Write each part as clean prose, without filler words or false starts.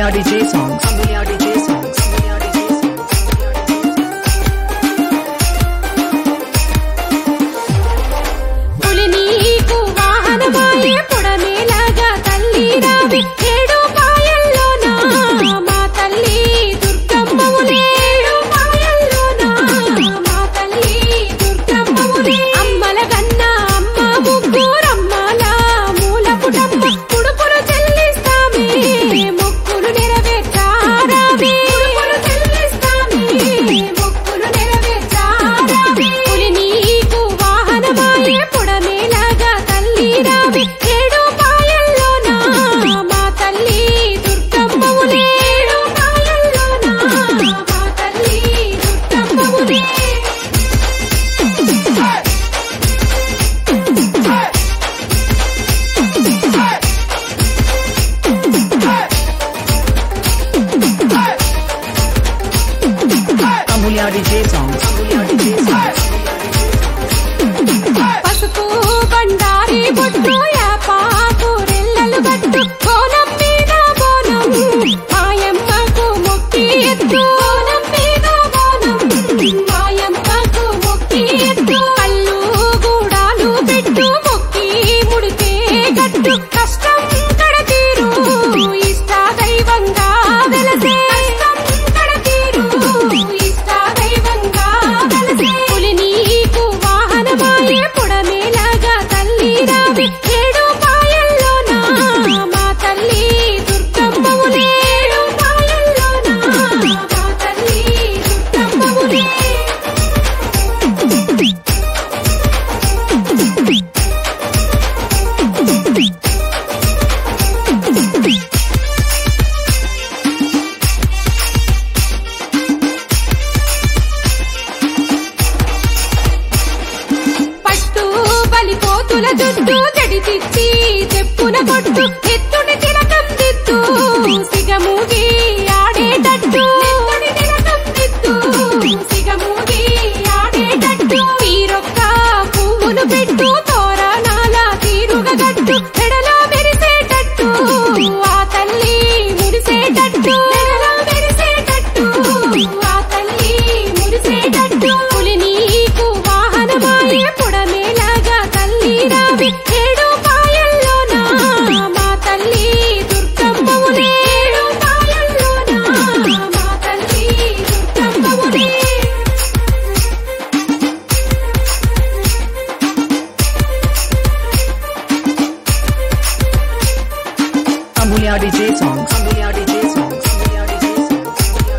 DJ songs. Amulya DJ songs. Amulya DJ songs. Amulya DJ songs. పసుపు బండారి బొట్టు యాపాకు రెల్లలు గట్టు కోనం మీద బోనం మాయమ్మకు మొక్కి ఎత్తు కోనం మీద బోనం మాయమ్మకు మొక్కి ఎత్తు కళ్ళు గూడాలు పెట్టు మొక్కి ముడితే గట్టు కష్టం కడతీరు ఇష్ట దైవంగా వెలసే జుట్టు జడిచిచ్చి చెప్పున కొట్టు ఎత్తుని తిలకం దిద్దు సిగమూగి ఆడేటట్టు ఎత్తుని తిలకం దిద్దు సిగమూగి ఆడేటట్టు తీరొక్క పువ్వులు పెట్టు తోరణాల తీరుగా గట్టు మెడలో మెరిసేటట్టు ఆ తల్లి మురిసేటట్టు మెడలో మెరిసేటట్టు ఆ తల్లి మురిసేటట్టు పులి నీకు వాహనమాయే పుడమేలాగా తల్లి ఏడు పాయల్లోన మా తల్లి దుర్గమ్మవులే ఏడు పాయల్లోన మా తల్లి దుర్గమ్మవులే Amulya DJ songs. Amulya DJ songs. Amulya DJ songs.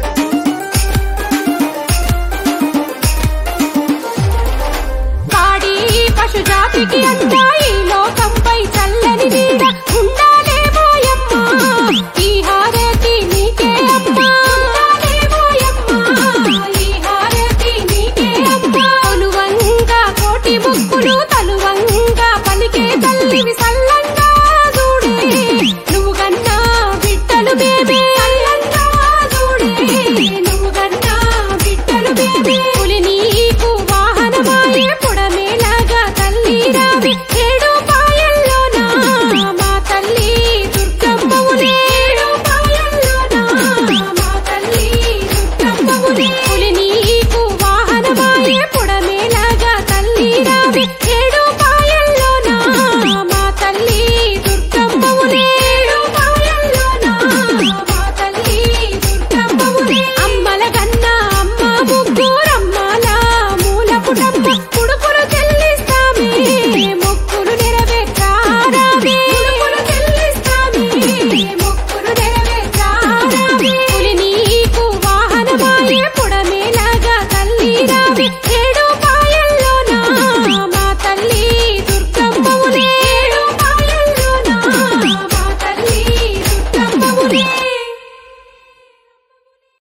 పాడి పశు జాతికి అంతా ఈ లోకంపై చల్లని నీడ ఉండాలేమోయమ్మ ఈ హారతి నీకే అమ్మా ఉండాలేమోయమ్మ ఈ హారతి నీకే అమ్మా కొలువంగా కోటి ముక్కులు తలువంగా పలికే తల్లివి సల్లంగా చూడే నువ్వు కన్నా బిడ్డలు బేబే సల్లంగా చూడే నువ్వు కన్నా బిడ్డలు బేబే పులి నీకు వాహనమాయే పుడమేలాగా తల్లి రావి ఏడు పాయల్లోన మా తల్లి దుర్గమ్మవులే ఏడు పాయల్లోన మా తల్లి దుర్గమ్మవులే పులి నీకు వాహనమాయే పుడమేలాగా తల్లి రావి ఏడు పాయల్లోన మా తల్లి దుర్గమ్మవులే ఏడు పాయల్లోన మా తల్లి దుర్గమ్మవులే